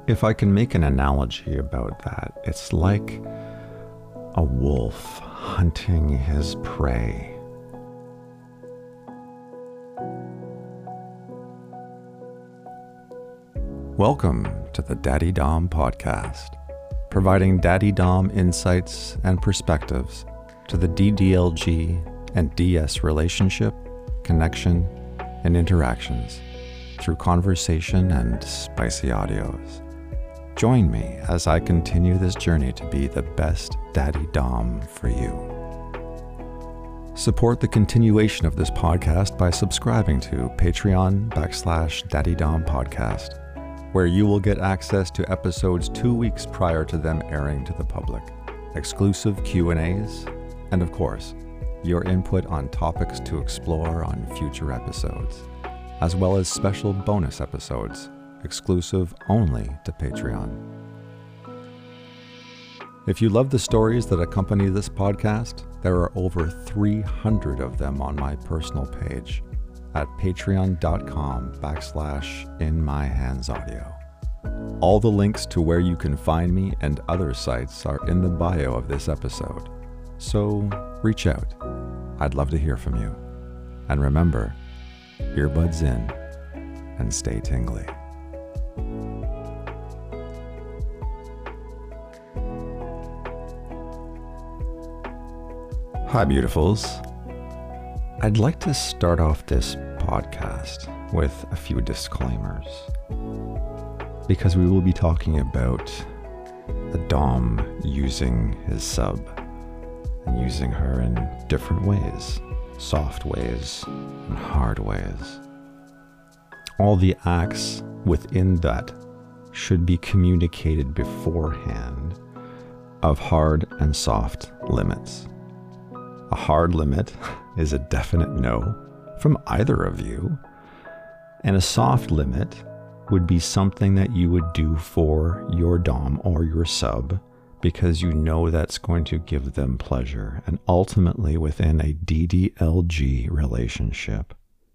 If I can make an analogy about that, it's like a wolf hunting his prey. Welcome to the Daddy Dom Podcast, providing Daddy Dom insights and perspectives to the DDLG and DS relationship, connection, and interactions through conversation and spicy audios. Join me as I continue this journey to be the best Daddy Dom for you. Support the continuation of this podcast by subscribing to Patreon/Daddy Dom Podcast, where you will get access to episodes 2 weeks prior to them airing to the public, exclusive Q&As, and of course, your input on topics to explore on future episodes, as well as special bonus episodes, exclusive only to Patreon. If you love the stories that accompany this podcast, there are over 300 of them on my personal page at patreon.com/InMyHandsAudio. All the links to where you can find me and other sites are in the bio of this episode, so reach out. I'd love to hear from you. And remember, earbuds in and stay tingly. Hi, beautifuls. I'd like to start off this podcast with a few disclaimers, because we will be talking about a Dom using his sub and using her in different ways, soft ways and hard ways. All the acts within that should be communicated beforehand of hard and soft limits. A hard limit is a definite no from either of you, and a soft limit would be something that you would do for your Dom or your sub because you know that's going to give them pleasure. And ultimately, within a DDLG relationship,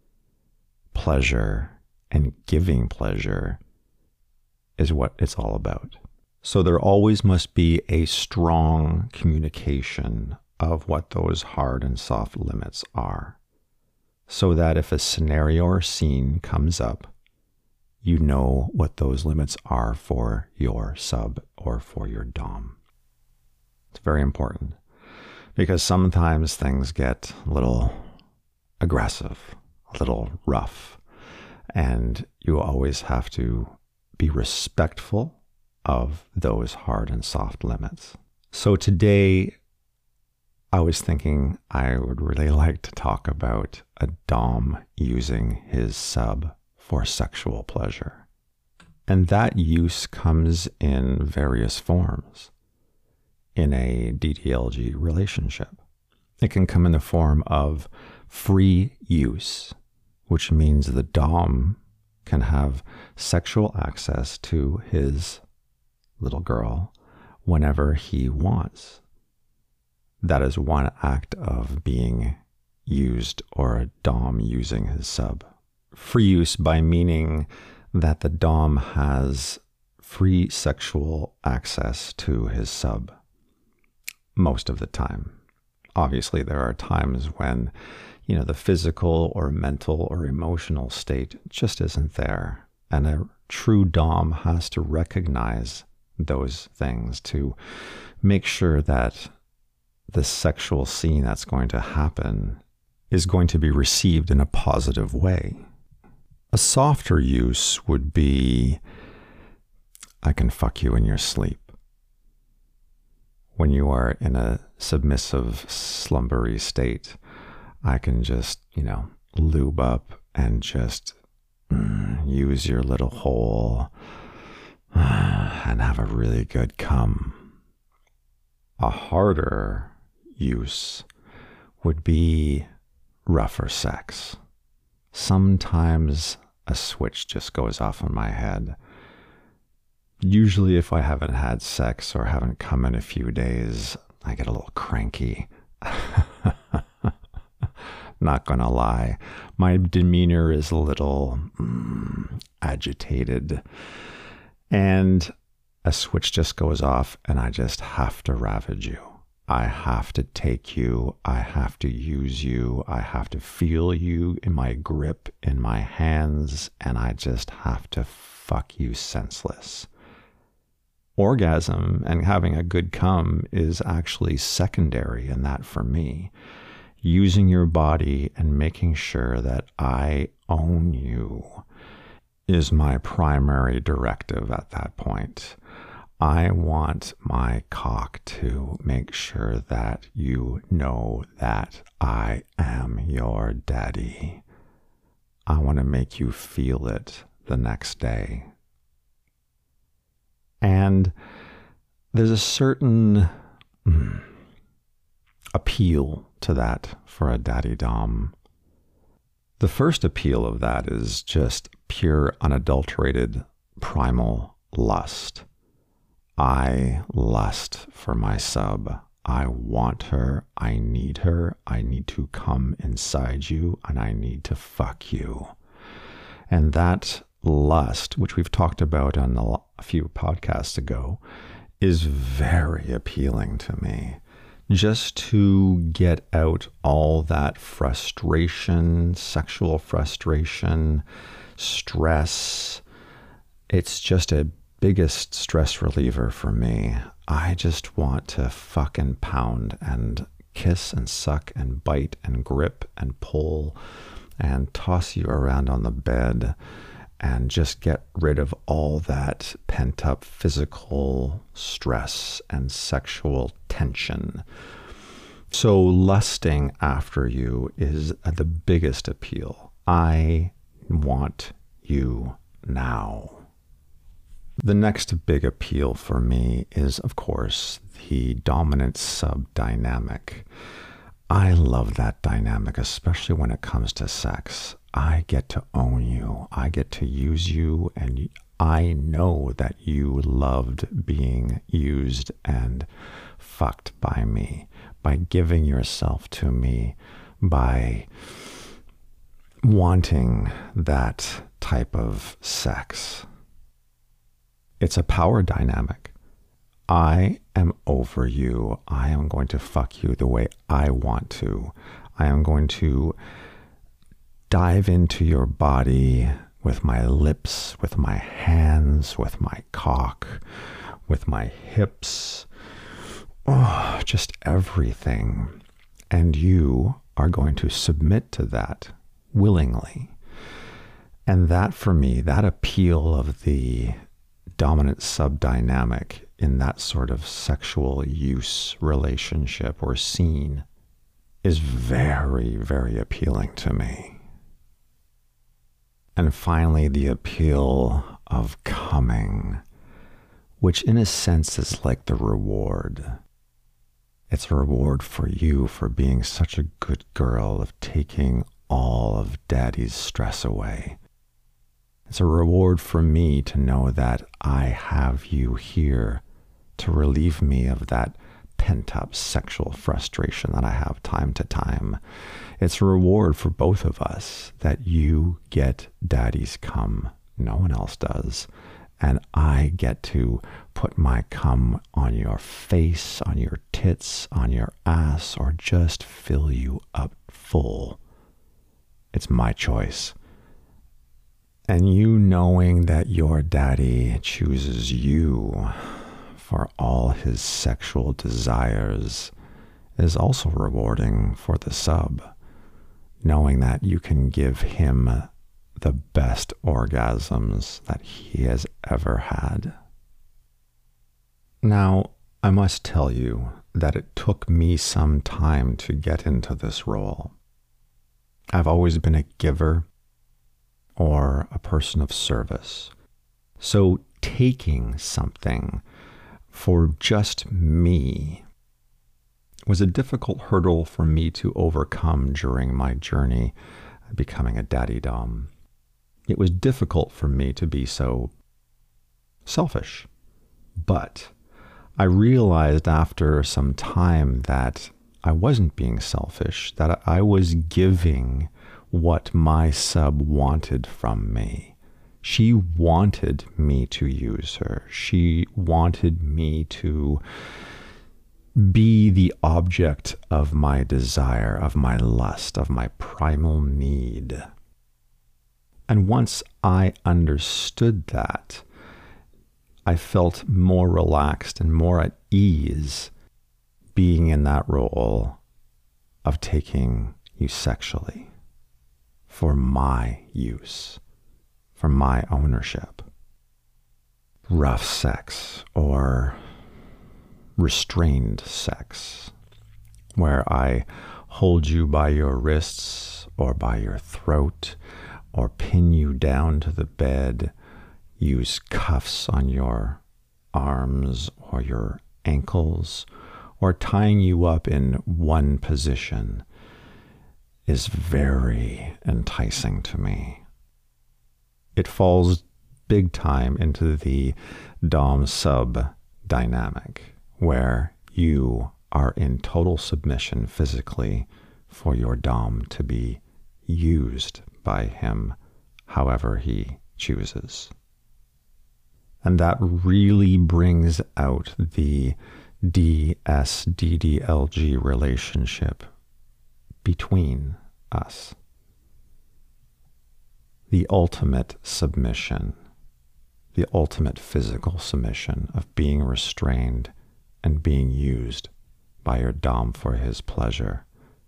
pleasure and giving pleasure is what it's all about. So there always must be a strong communication of what those hard and soft limits are, so that if a scenario or scene comes up, you know what those limits are for your sub or for your Dom. It's very important, because sometimes things get a little aggressive, a little rough, and you always have to be respectful of those hard and soft limits. So today, I was thinking I would really like to talk about a Dom using his sub for sexual pleasure. And that use comes in various forms in a DDLG relationship. It can come in the form of free use, which means the Dom can have sexual access to his little girl whenever he wants. That is one act of being used, or a Dom using his sub. Free use by meaning that the Dom has free sexual access to his sub most of the time. Obviously, there are times when, the physical or mental or emotional state just isn't there. And a true Dom has to recognize those things to make sure that the sexual scene that's going to happen is going to be received in a positive way. A softer use would be, I can fuck you in your sleep. When you are in a submissive, slumbery state, I can just, lube up and just use your little hole and have a really good cum. A harder use would be rougher sex. Sometimes a switch just goes off in my head. Usually if I haven't had sex or haven't come in a few days, I get a little cranky. Not gonna lie. My demeanor is a little agitated. And a switch just goes off and I just have to ravage you. I have to take you. I have to use you. I have to feel you in my grip, in my hands, and I just have to fuck you senseless. Orgasm and having a good come is actually secondary in that for me. Using your body and making sure that I own you is my primary directive at that point. I want my cock to make sure that you know that I am your daddy. I want to make you feel it the next day. And there's a certain appeal to that for a daddy dom. The first appeal of that is just pure, unadulterated, primal lust. I lust for my sub. I want her. I need her. I need to come inside you and I need to fuck you. And that lust, which we've talked about on a few podcasts ago, is very appealing to me. Just to get out all that frustration, sexual frustration, stress. It's just a biggest stress reliever for me. I just want to fuck and pound and kiss and suck and bite and grip and pull and toss you around on the bed and just get rid of all that pent-up physical stress and sexual tension. So lusting after you is the biggest appeal. I want you now. The next big appeal for me is, of course, the dominant sub dynamic. I love that dynamic, especially when it comes to sex. I get to own you. I get to use you, and I know that you loved being used and fucked by me, by giving yourself to me, by wanting that type of sex. It's a power dynamic. I am over you. I am going to fuck you the way I want to. I am going to dive into your body with my lips, with my hands, with my cock, with my hips. Oh, just everything. And you are going to submit to that willingly. And that for me, that appeal of the dominant sub-dynamic in that sort of sexual use relationship or scene is very, very appealing to me. And finally, the appeal of coming, which in a sense is like the reward. It's a reward for you for being such a good girl, of taking all of daddy's stress away. It's a reward for me to know that I have you here to relieve me of that pent-up sexual frustration that I have time to time. It's a reward for both of us that you get daddy's cum. No one else does. And I get to put my cum on your face, on your tits, on your ass, or just fill you up full. It's my choice. And you knowing that your daddy chooses you for all his sexual desires is also rewarding for the sub. Knowing that you can give him the best orgasms that he has ever had. Now, I must tell you that it took me some time to get into this role. I've always been a giver or a person of service. So taking something for just me was a difficult hurdle for me to overcome during my journey becoming a daddy dom. It was difficult for me to be so selfish. But I realized after some time that I wasn't being selfish, that I was giving what my sub wanted from me. She wanted me to use her. She wanted me to be the object of my desire, of my lust, of my primal need. And once I understood that, I felt more relaxed and more at ease being in that role of taking you sexually for my use, for my ownership. Rough sex or restrained sex, where I hold you by your wrists or by your throat or pin you down to the bed, use cuffs on your arms or your ankles, or tying you up in one position is very enticing to me. It falls big time into the dom-sub dynamic, where you are in total submission physically for your dom to be used by him however he chooses. And that really brings out the DS-DDLG relationship between us. The ultimate submission, the ultimate physical submission of being restrained and being used by your dom for his pleasure.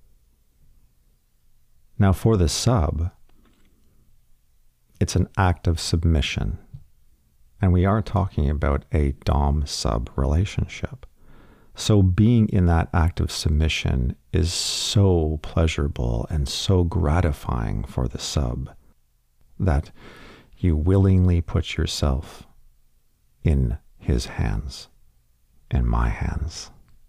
Now for the sub, it's an act of submission. And we are talking about a dom-sub relationship. So being in that act of submission is so pleasurable and so gratifying for the sub that you willingly put yourself in his hands, in my hands.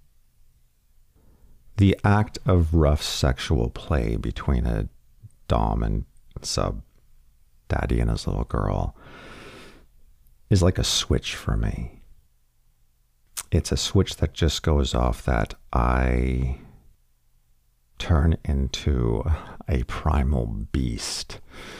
The act of rough sexual play between a dom and sub, daddy and his little girl, is like a switch for me. It's a switch that just goes off that I turn into a primal beast.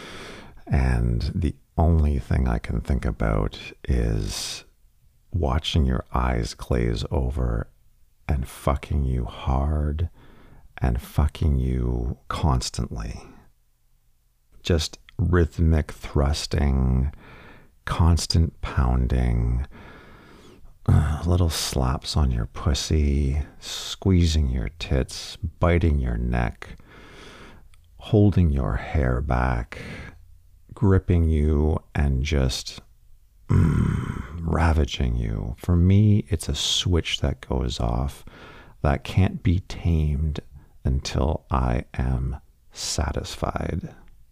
And the only thing I can think about is watching your eyes glaze over and fucking you hard and fucking you constantly. Just rhythmic thrusting, constant pounding, little slaps on your pussy, squeezing your tits, biting your neck, holding your hair back, gripping you and just ravaging you. For me, it's a switch that goes off that can't be tamed until I am satisfied.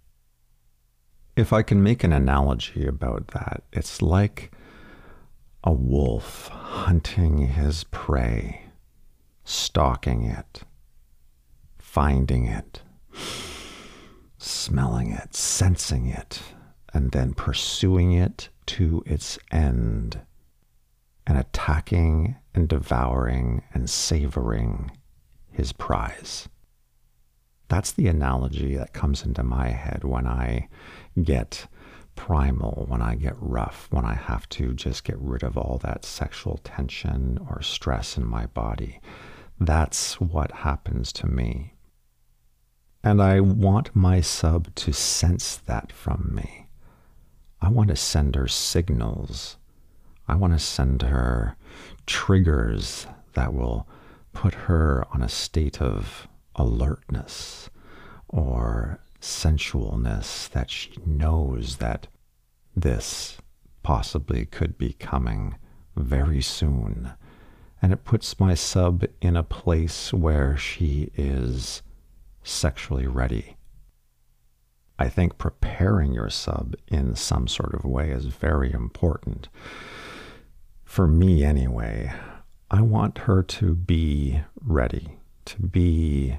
If I can make an analogy about that, it's like a wolf hunting his prey, stalking it, finding it, smelling it, sensing it, and then pursuing it to its end and attacking and devouring and savoring his prize. That's the analogy that comes into my head when I get primal, when I get rough, when I have to just get rid of all that sexual tension or stress in my body. That's what happens to me. And I want my sub to sense that from me. I want to send her signals. I want to send her triggers that will put her on a state of alertness or sensualness, that she knows that this possibly could be coming very soon. And it puts my sub in a place where she is sexually ready. I think preparing your sub in some sort of way is very important. For me anyway, I want her to be ready, to be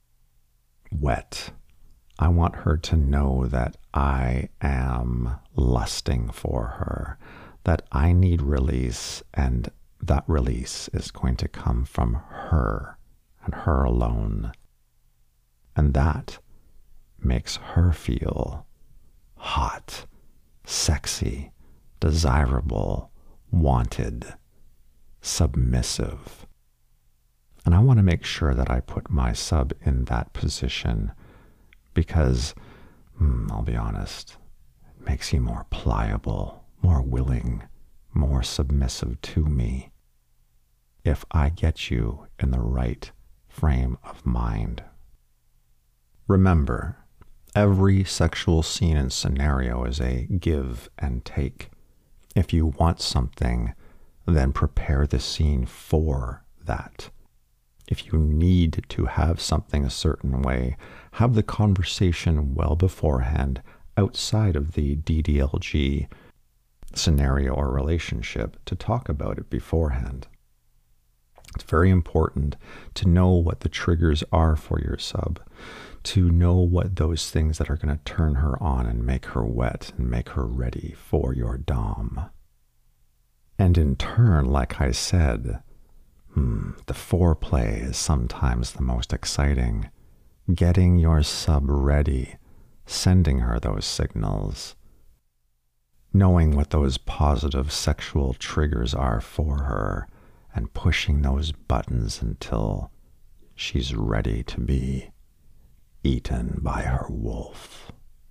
wet. I want her to know that I am lusting for her, that I need release, and that release is going to come from her and her alone. And that makes her feel hot sexy, desirable, wanted, submissive. And I want to make sure that I put my sub in that position because, I'll be honest, it makes you more pliable, more willing, more submissive to me if I get you in the right frame of mind. Remember, every sexual scene and scenario is a give and take. If you want something, then prepare the scene for that. If you need to have something a certain way, have the conversation well beforehand outside of the DDLG scenario or relationship to talk about it beforehand. It's very important to know what the triggers are for your sub, to know what those things that are going to turn her on and make her wet and make her ready for your dom. And in turn, like I said, the foreplay is sometimes the most exciting. Getting your sub ready, sending her those signals, knowing what those positive sexual triggers are for her, and pushing those buttons until she's ready to be eaten by her wolf.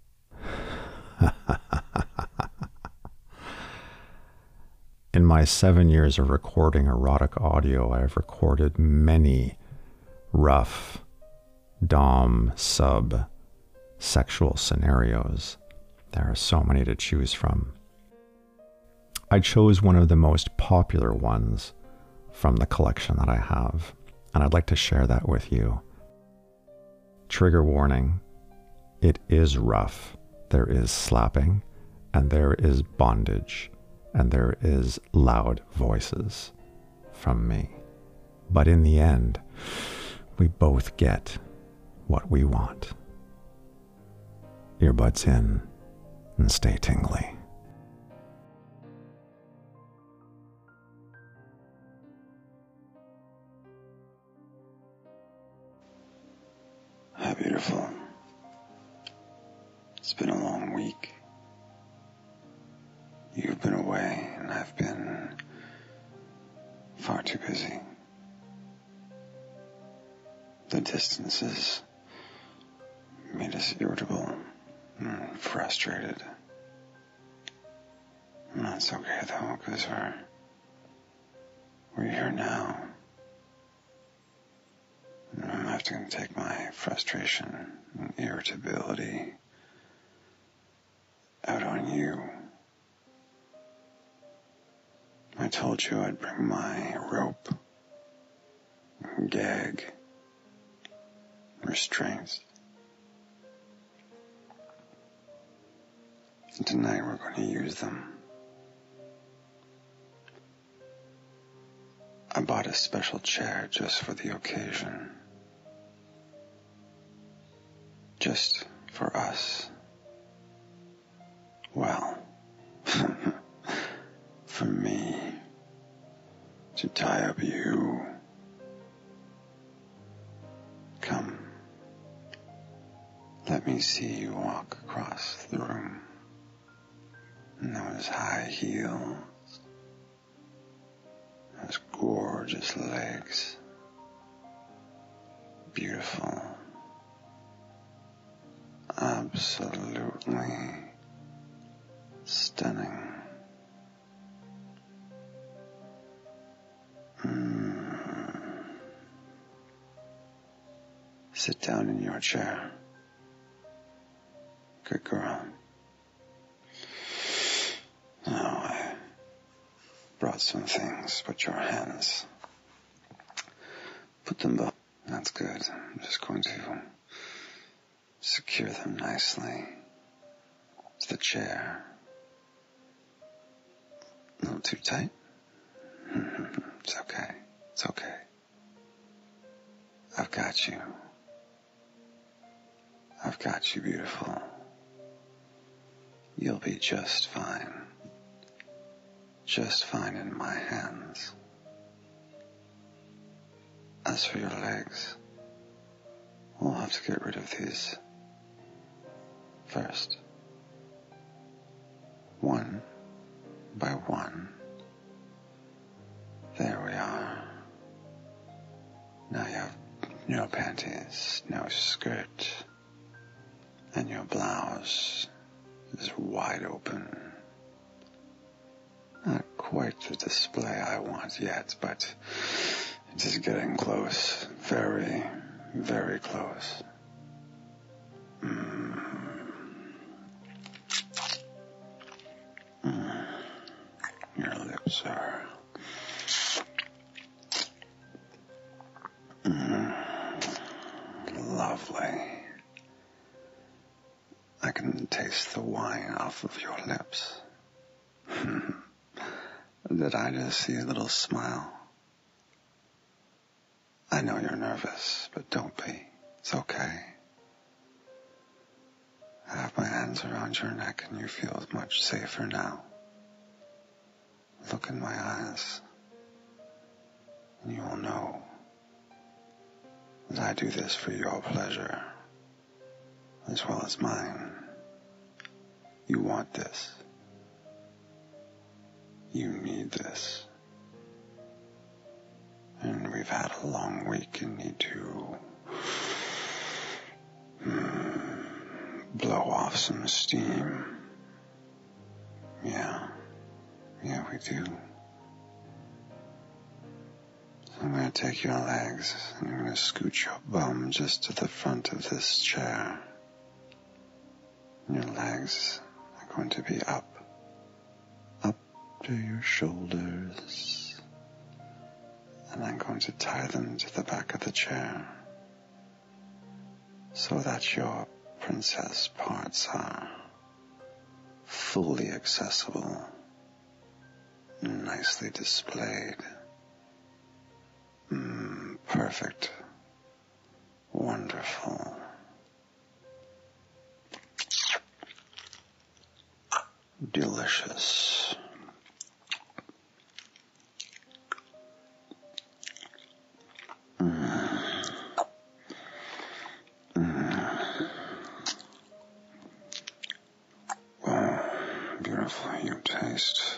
In my 7 years of recording erotic audio, I've recorded many rough dom, sub, sexual scenarios. There are so many to choose from. I chose one of the most popular ones from the collection that I have, and I'd like to share that with you. Trigger warning, it is rough. There is slapping, and there is bondage, and there is loud voices from me. But in the end, we both get what we want. Earbuds in and stay tingly. Hi, beautiful. It's been a long week. You've been away, and I've been far too busy. The distances made us irritable and frustrated. And that's okay, though, because we're here now. And I'm have to take my frustration and irritability out on you. I told you I'd bring my rope, gag, restraints. And tonight we're going to use them. I bought a special chair just for the occasion. Just for us. Well, for me to tie up you. Come, let me see you walk across the room in those high heels, those gorgeous legs, beautiful, absolutely stunning. Sit down in your chair. Good girl. Now I brought some things. Put your hands. Put them up. That's good. I'm just going to secure them nicely to the chair. A little too tight? It's okay. It's okay. I've got you. I've got you, beautiful. You'll be just fine. Just fine in my hands. As for your legs, we'll have to get rid of these first. one by one. There we are. Now you have no panties, no skirt, and your blouse is wide open. Not quite the display I want yet, but it is getting close. Very, very close. Your lips are lovely. I can taste the wine off of your lips. Did I just see a little smile? I know you're nervous, but don't be. It's okay. I have my hands around your neck and you feel much safer now. Look in my eyes and you will know that I do this for your pleasure as well as mine. You want this. You need this. And we've had a long week and need to blow off some steam. Yeah, we do. So I'm going to take your legs and I'm going to scoot your bum just to the front of this chair. And your legs are going to be up to your shoulders. And I'm going to tie them to the back of the chair so that your princess parts are fully accessible, nicely displayed, perfect, wonderful, delicious. Beautiful, you taste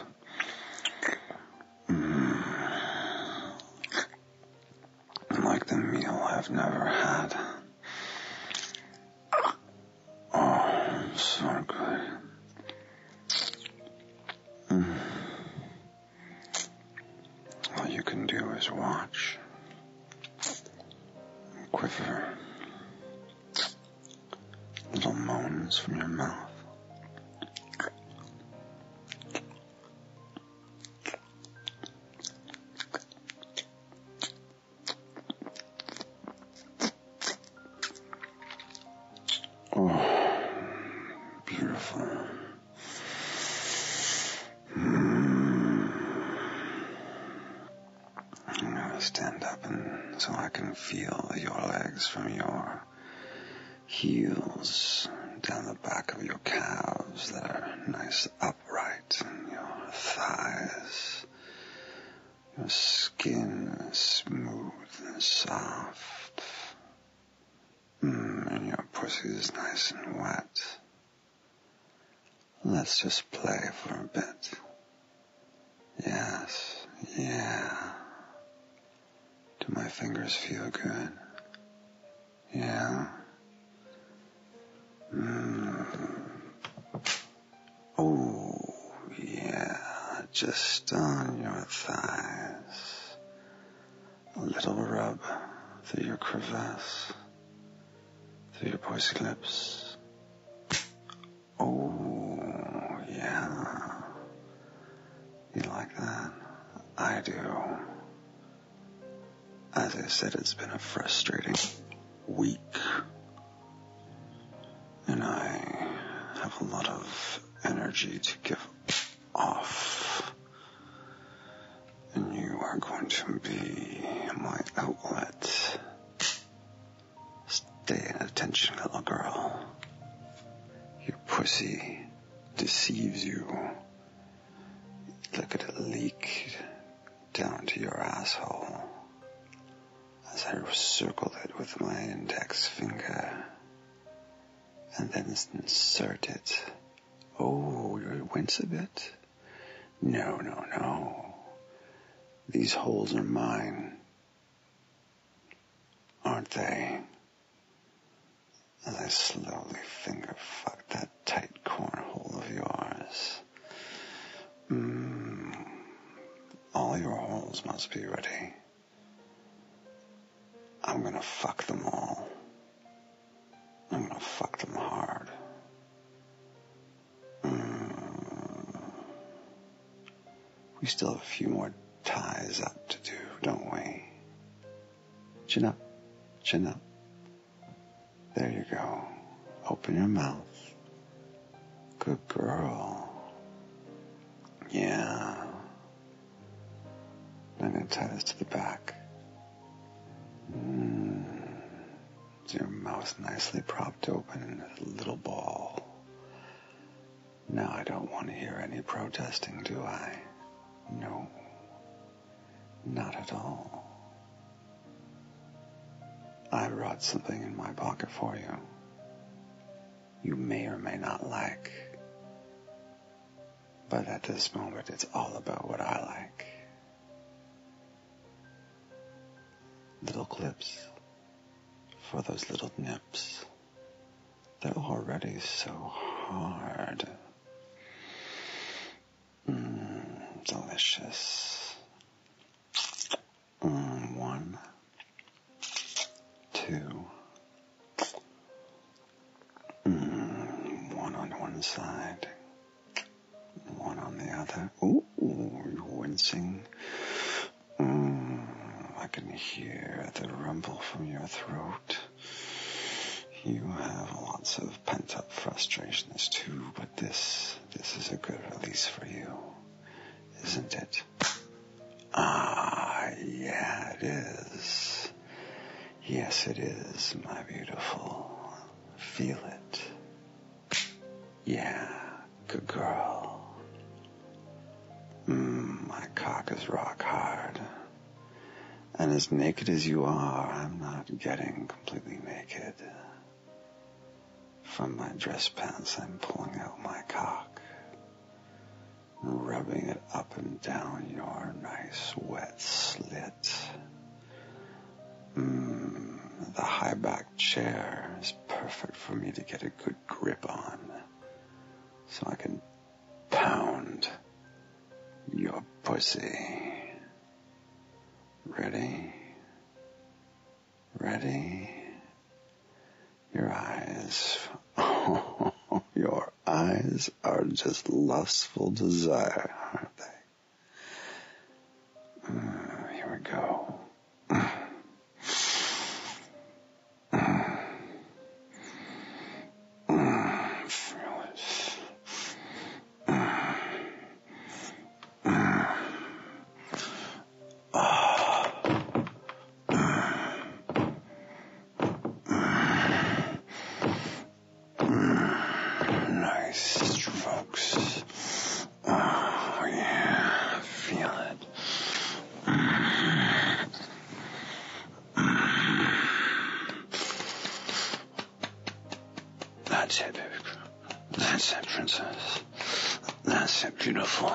like the meal I've never had. Oh, so good. All you can do is watch, quiver, little moans from your mouth. Oh, beautiful. I'm gonna stand up and so I can feel your legs from your heels down the back of your calves that are nice upright, and your thighs. Your skin is smooth and soft. And your pussy is nice and wet. Let's just play for a bit. Yes, yeah. Do my fingers feel good? Yeah. Oh, yeah. Just on your thighs. A little rub through your crevasse. Through your pussy lips. Oh, yeah. You like that? I do. As I said, it's been a frustrating week. And I have a lot of energy to give off. And you are going to be my outlet. Stay in attention, little girl. Your pussy deceives you. Look at it leak down to your asshole as I circle it with my index finger and then insert it Oh, you wince a bit? No, no, no. These holes are mine, aren't they? As I slowly finger fuck that tight cornhole of yours. All your holes must be ready. I'm gonna fuck them all. I'm gonna fuck them hard. We still have a few more ties up to do, don't we? Chin up, chin up. There you go. Open your mouth. Good girl. Yeah. I'm gonna tie this to the back. Your mouth nicely propped open in a little ball. Now I don't want to hear any protesting, do I? No. Not at all. I brought something in my pocket for you. You may or may not like. But at this moment, it's all about what I like. Little clips for those little nips. They're already so hard. Delicious. 1, 2. One on one side. One on the other. Ooh, you're wincing. I can hear the rumble from your throat. You have lots of pent-up frustrations too, but this is a good release for you, isn't it? Ah, yeah, it is. Yes, it is, my beautiful. Feel it. Yeah, good girl. My cock is rock hard. And as naked as you are, I'm not getting completely naked. From my dress pants, I'm pulling out my cock, rubbing it up and down your nice wet slit. The high back chair is perfect for me to get a good grip on, so I can pound your pussy. Ready? Ready? Your eyes. Your eyes are just lustful desire, aren't they? Here we go. Feel it. Nice strokes. Oh, yeah. Feel it. That's it, baby. That's it, princess. That's it, beautiful.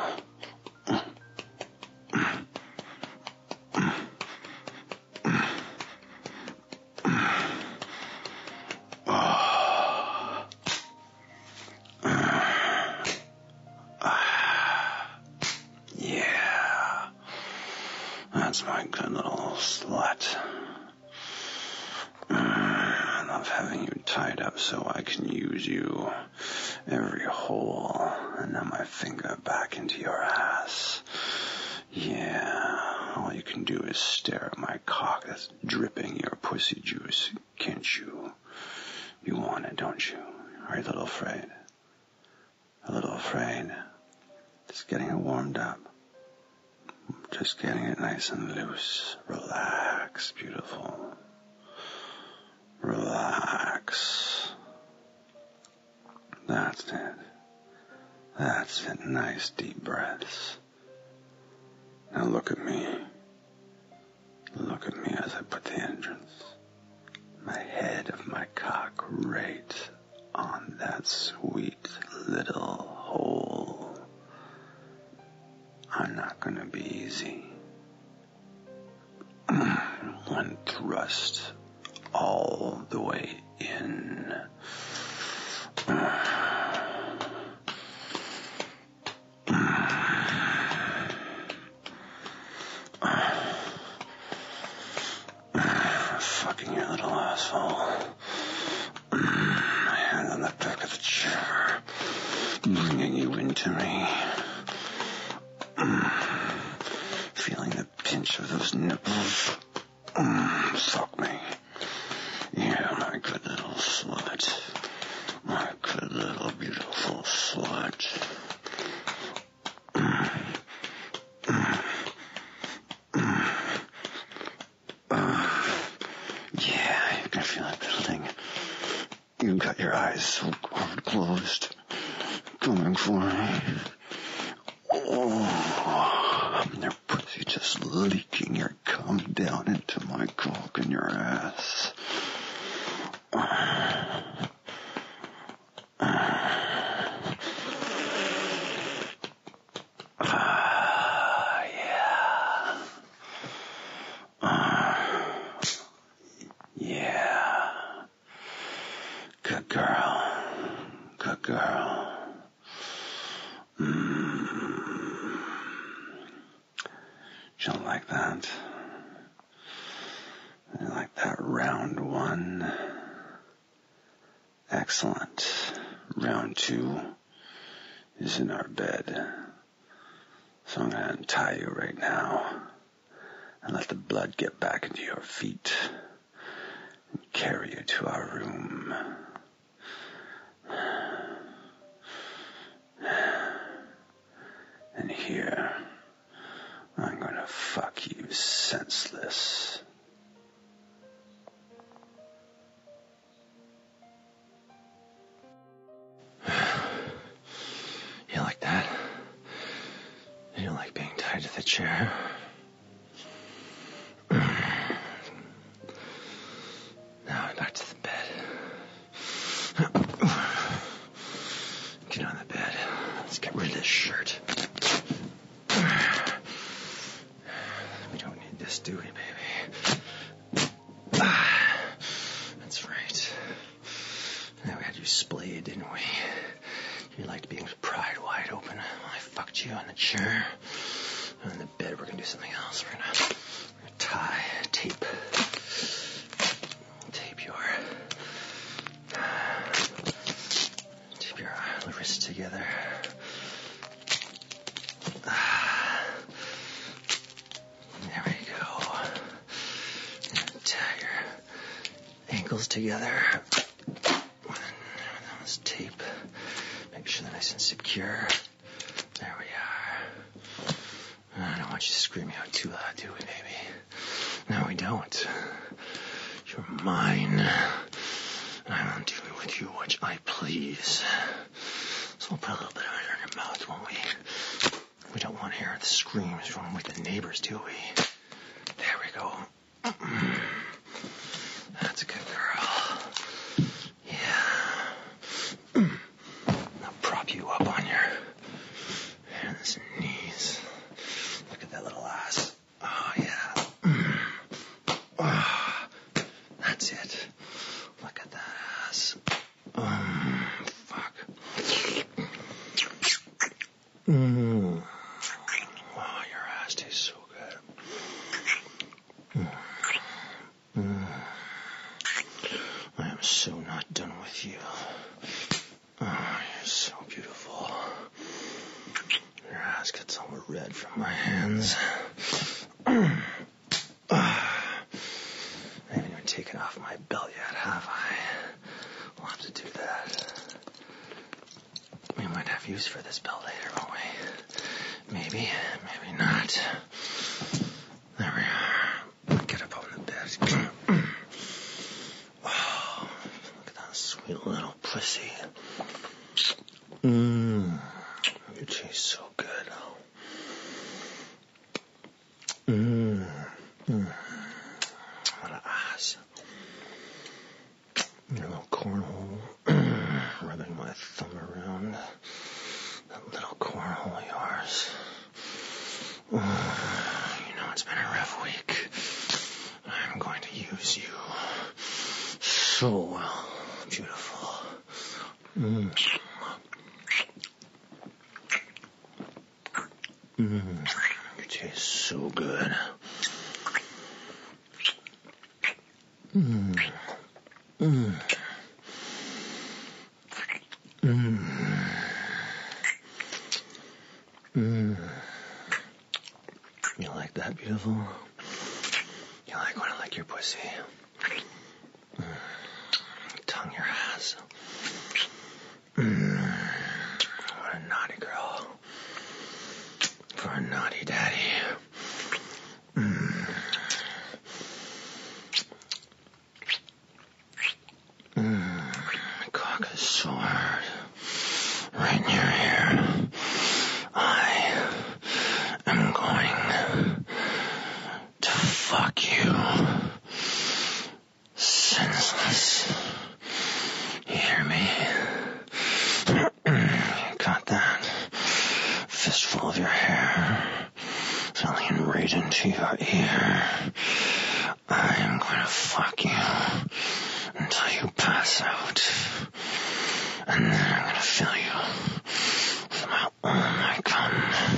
Yeah. That's my good little slut. I love having you tied up so I can use you every hole, and now my finger back into your ass. Yeah, all you can do is stare at my cock that's dripping your pussy juice, can't you? You want it, don't you? Are you a little afraid? A little afraid? Just getting it warmed up. Just getting it nice and loose. Relax, beautiful. Relax. That's it. That's it. Nice deep breaths. Now look at me. Look at me as I put the entrance. My head of my cock right on that sweet little hole are not going to be easy. One thrust all the way in. Fucking your little asshole. My hand on the back of the chair, bringing you into me. Feeling the pinch of those nipples. Suck me. Yeah, my good little slut. My good little beautiful slut. Yeah, you can feel it building. You got your eyes so hard closed. Coming for me. Oh, your pussy just leaking your cum down into my cock in your ass. Yeah. Good girl. Good girl. You like that? You like that round one? Excellent. Round two is in our bed. So I'm going to untie you right now and let the blood get back into your feet and carry you to our room. And here, I'm going to fuck you senseless. You like that? You like being tied to the chair? Now back to the bed. Get on the bed. Let's get rid of this shirt. We don't need this, do we, baby? That's right. Now we had you splayed, didn't we? You liked being pried wide open while I fucked you on the chair. On the bed, we're gonna do something else. We're gonna tape your wrists together. There we go. And tie your ankles together with this tape. Make sure they're nice and secure. There we are. I don't want you screaming out too loud, do we, baby? No, we don't. You're mine. And I'm do with you what I please. So we'll put a little bit of it in your mouth, won't we? We don't want to hear the screams from like the neighbors, do we? There we go. That's a good girl. Yeah. Now prop you up on your hands and knees. Look at that little ass. Oh, yeah. Oh, that's it. Look at that ass. Fuck. Oh, your ass tastes so good. I am so not done with you. Oh, you're so beautiful. Your ass gets all red from my hands. I haven't even taken off my belt yet, have I? We'll have to do that. We might have use for this belt later, won't we? Maybe, maybe not. There we are. Get up on the bed. Oh, look at that sweet little pussy. You taste so good. What an ass. Your little cornhole. Rubbing my thumb around it's been a rough week. I'm going to use you so well. Beautiful. You taste so good. You like that, beautiful? You like when I like your pussy? Tongue your ass. What a naughty girl. For a naughty daddy. My cock is so hard. Right in your ear. I am going to fuck you. Senseless. You hear me? Got that? Fistful of your hair filling right into your ear. I am going to fuck you until you pass out. And then I'm going to fill you with my cum.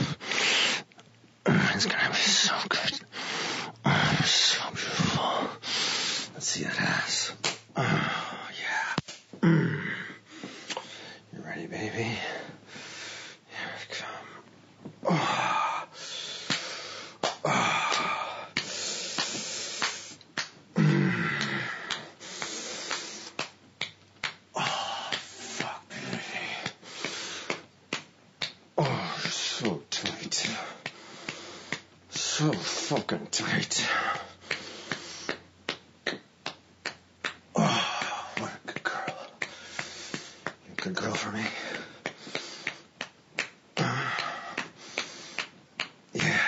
It's going to be so good. Oh, you're so beautiful. Let's see that ass. Oh, yeah. You ready, baby? Here it comes. Oh. Fuck, baby. Oh, so tight. So fucking tight. Oh, what a good girl. You're a good girl for me. Yeah.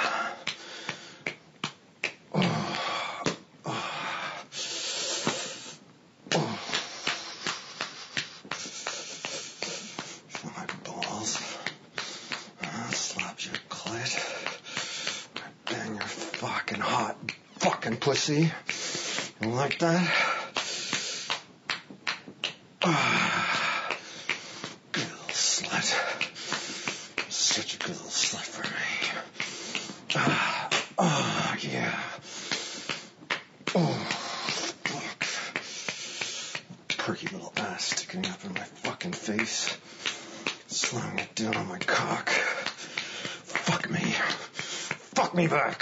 Feel my balls. Slap your clit. Bang your fucking hot fucking pussy. You like that? Good little slut. Such a good little slut for me. Yeah. Oh, fuck. Perky little ass sticking up in my fucking face. Slamming it down on my cock. Fuck me. Fuck me back.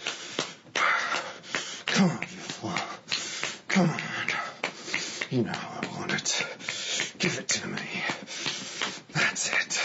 Come on, beautiful. Come on. You know how I want it. Give it to me. That's it.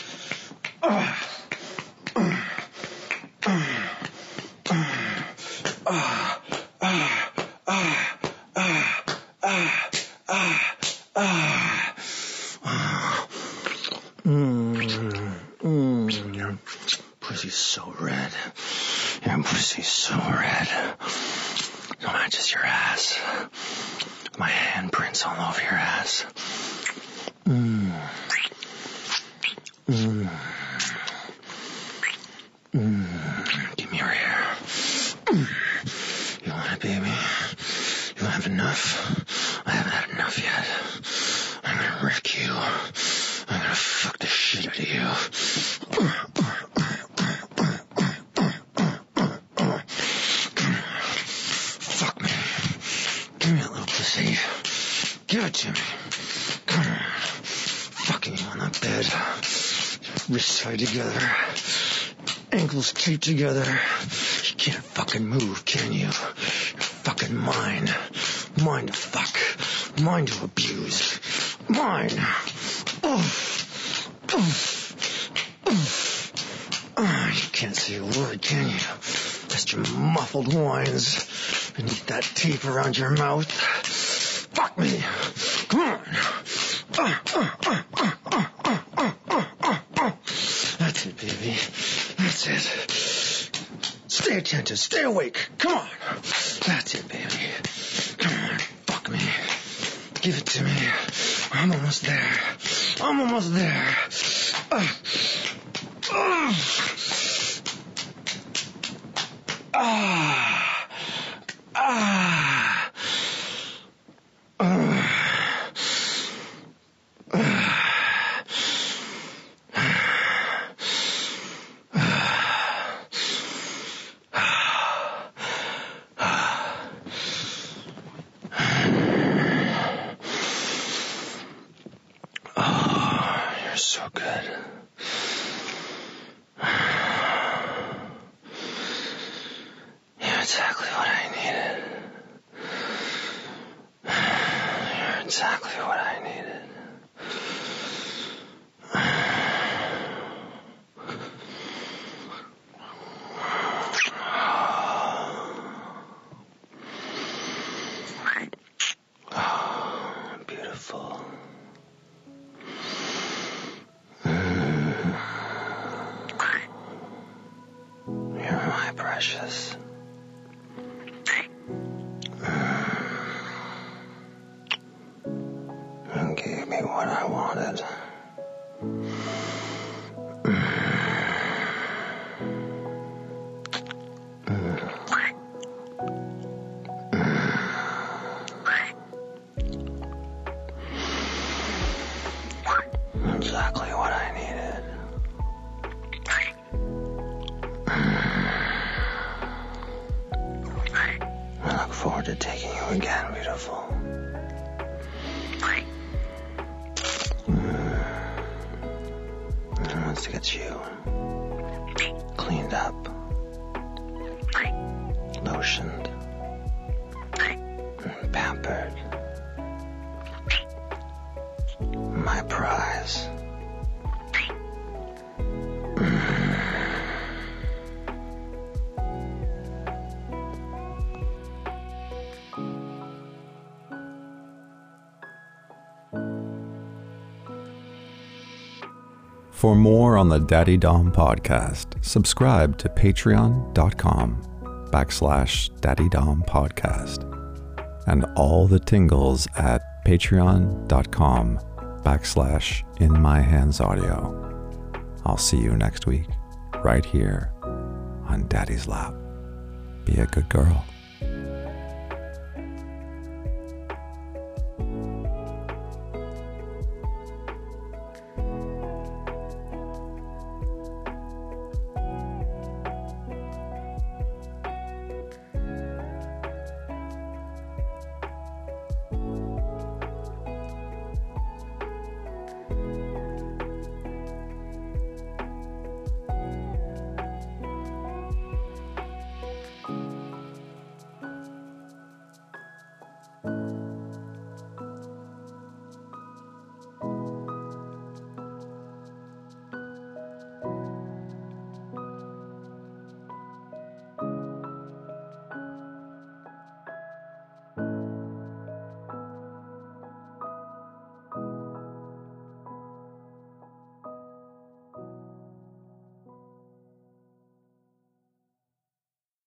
Your pussy's so red. Your pussy's so red. It matches your ass. My handprints all over your ass. Give me your hair. You want it, baby? You don't have enough? I haven't had enough yet. I'm gonna wreck you. I'm gonna fuck the shit out of you. Fuck me. Give me a little pussy. Give it to me. Come on. Fucking you on that bed. Wrists tied together. Ankles taped together. You can't fucking move, can you? You're fucking mine. Mine to fuck. Mine to abuse. Mine. You can't say a word, can you? Just your muffled whines beneath that tape around your mouth. Fuck me. Come on. That's it, baby. That's it. Stay attentive. Stay awake. Come on. That's it, baby. Come on. Fuck me. Give it to me. I'm almost there. I'm almost there. You're so good. You're exactly what I needed. You're exactly what I needed. Oh, beautiful. You're my precious. You gave me what I wanted. Exactly what I needed. I look forward to taking you again, beautiful. Once to get you cleaned up, lotioned, and pampered. My prize. For more on the Daddy Dom podcast, subscribe to patreon.com/Daddy Dom podcast and all the tingles at patreon.com/InMyHandsAudio. I'll see you next week, right here on Daddy's Lap. Be a good girl.